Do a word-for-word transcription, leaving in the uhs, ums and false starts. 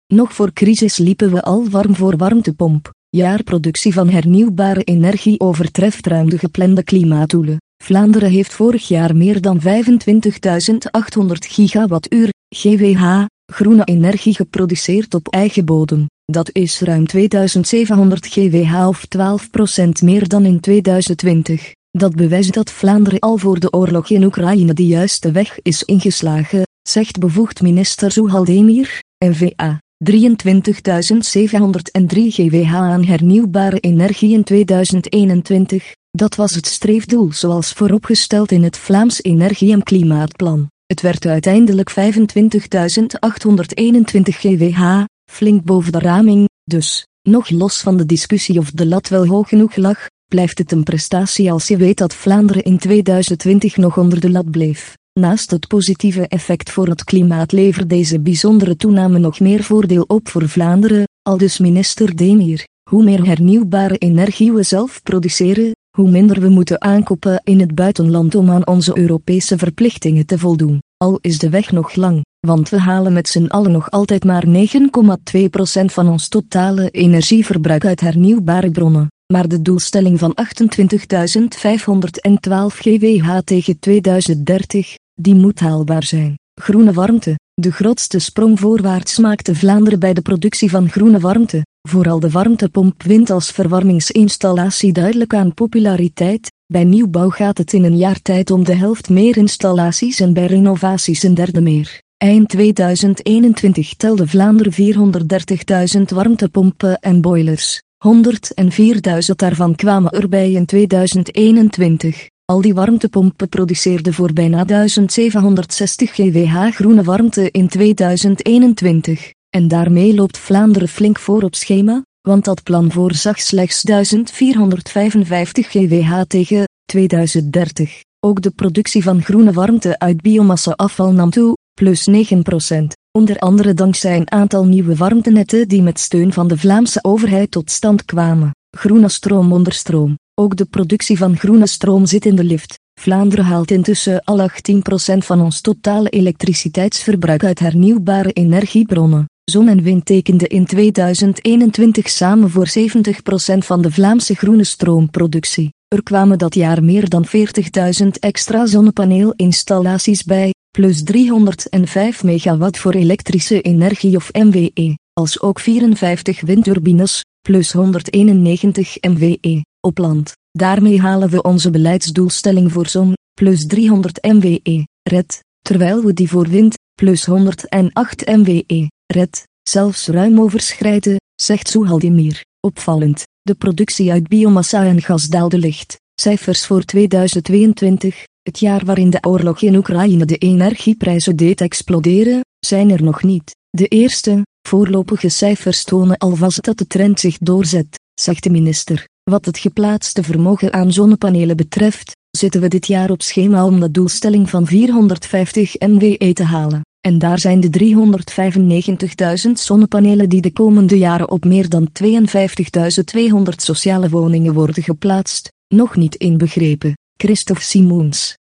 Nog voor crisis liepen we al warm voor warmtepomp. Jaarproductie van hernieuwbare energie overtreft ruim de geplande klimaatdoelen. Vlaanderen heeft vorig jaar meer dan vijfentwintigduizend achthonderd gigawattuur, G W H, groene energie geproduceerd op eigen bodem. Dat is ruim tweeduizend zevenhonderd G W H of twaalf procent meer dan in tweeduizend twintig. Dat bewijst dat Vlaanderen al voor de oorlog in Oekraïne de juiste weg is ingeslagen, zegt bevoegd minister Zouhal Demir, N V A. drieëntwintigduizend zevenhonderddrie G W H aan hernieuwbare energie in tweeduizend eenentwintig, dat was het streefdoel zoals vooropgesteld in het Vlaams Energie- en Klimaatplan. Het werd uiteindelijk vijfentwintigduizend achthonderdeenentwintig G W H, flink boven de raming, dus, nog los van de discussie of de lat wel hoog genoeg lag, blijft het een prestatie als je weet dat Vlaanderen in tweeduizend twintig nog onder de lat bleef. Naast het positieve effect voor het klimaat levert deze bijzondere toename nog meer voordeel op voor Vlaanderen, aldus minister Demir. Hoe meer hernieuwbare energie we zelf produceren, hoe minder we moeten aankopen in het buitenland om aan onze Europese verplichtingen te voldoen. Al is de weg nog lang, want we halen met z'n allen nog altijd maar negen komma twee procent van ons totale energieverbruik uit hernieuwbare bronnen. Maar de doelstelling van achtentwintigduizend vijfhonderdtwaalf G W H tegen tweeduizend dertig, die moet haalbaar zijn. Groene warmte. De grootste sprong voorwaarts maakte Vlaanderen bij de productie van groene warmte. Vooral de warmtepomp wint als verwarmingsinstallatie duidelijk aan populariteit. Bij nieuwbouw gaat het in een jaar tijd om de helft meer installaties en bij renovaties een derde meer. Eind tweeduizend eenentwintig telde Vlaanderen vierhonderddertigduizend warmtepompen en boilers. honderdvierduizend daarvan kwamen erbij in tweeduizend eenentwintig. Al die warmtepompen produceerden voor bijna duizendzevenhonderdzestig G W H groene warmte in tweeduizend eenentwintig. En daarmee loopt Vlaanderen flink voor op schema, want dat plan voorzag slechts duizend vierhonderdvijfenvijftig G W H tegen tweeduizend dertig. Ook de productie van groene warmte uit biomassa-afval nam toe, plus negen procent. Onder andere dankzij een aantal nieuwe warmtenetten die met steun van de Vlaamse overheid tot stand kwamen. Groene stroom onder stroom. Ook de productie van groene stroom zit in de lift. Vlaanderen haalt intussen al achttien procent van ons totale elektriciteitsverbruik uit hernieuwbare energiebronnen. Zon en wind tekenden in tweeduizend eenentwintig samen voor zeventig procent van de Vlaamse groene stroomproductie. Er kwamen dat jaar meer dan veertigduizend extra zonnepaneelinstallaties bij, plus driehonderdvijf megawatt voor elektrische energie of M W E, als ook vierenvijftig windturbines, plus honderdeenennegentig M W E, op land. Daarmee halen we onze beleidsdoelstelling voor zon, plus driehonderd M W E, red, terwijl we die voor wind, plus honderdacht M W E, red, zelfs ruim overschrijden, zegt Zouhal Demir. Opvallend, de productie uit biomassa en gas daalde licht. Cijfers voor tweeduizend tweeëntwintig, het jaar waarin de oorlog in Oekraïne de energieprijzen deed exploderen, zijn er nog niet. De eerste, voorlopige cijfers tonen alvast dat de trend zich doorzet, zegt de minister. Wat het geplaatste vermogen aan zonnepanelen betreft, zitten we dit jaar op schema om de doelstelling van vierhonderdvijftig megawatt te halen. En daar zijn de driehonderdvijfennegentigduizend zonnepanelen die de komende jaren op meer dan tweeënvijftigduizend tweehonderd sociale woningen worden geplaatst, nog niet inbegrepen. Christophe Simoens